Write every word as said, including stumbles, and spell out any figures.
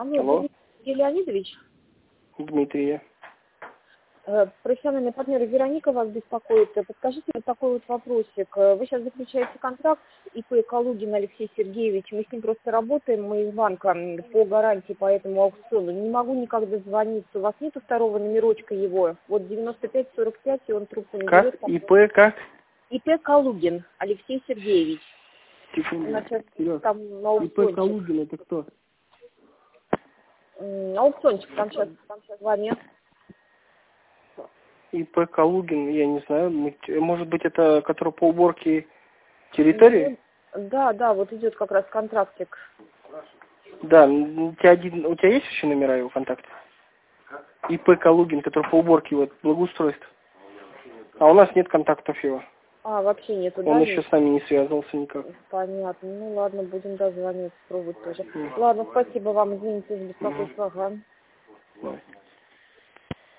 Алло, Алло. Сергей Леонидович? Дмитрий. Э, Профессиональный партнер Вероника вас беспокоит. Э, Подскажите вот такой вот вопросик. Э, Вы сейчас заключаете контракт ИП Калугин Алексей Сергеевич. Мы с ним просто работаем, мы из банка м, по гарантии по этому аукциону. Не могу никак дозвониться. У вас нету второго номерочка его? Вот девяносто пять сорок пять, и он трубку не берет. Как? ИП как? ИП Калугин Алексей Сергеевич. Типа, У нас сейчас вперед. там на ИП аукциончик. Калугин это кто? М, Аукциончик там сейчас, там сейчас звонят. ИП Калугин, я не знаю. мы- Может быть, это который по уборке территории? Ну, да, да, вот идет как раз контрактик. Да, м, у тебя, один, у тебя есть еще номера его контакта? ИП Калугин, который по уборке вот, благоустройства. А у нас нет контактов его. А, вообще нету, Он да? еще нет? с нами не связывался никак. Понятно. Ну ладно, будем дозваниваться, пробовать тоже. Мгм. Ладно, спасибо вам, извините за Мгм. беспокойство. Ага.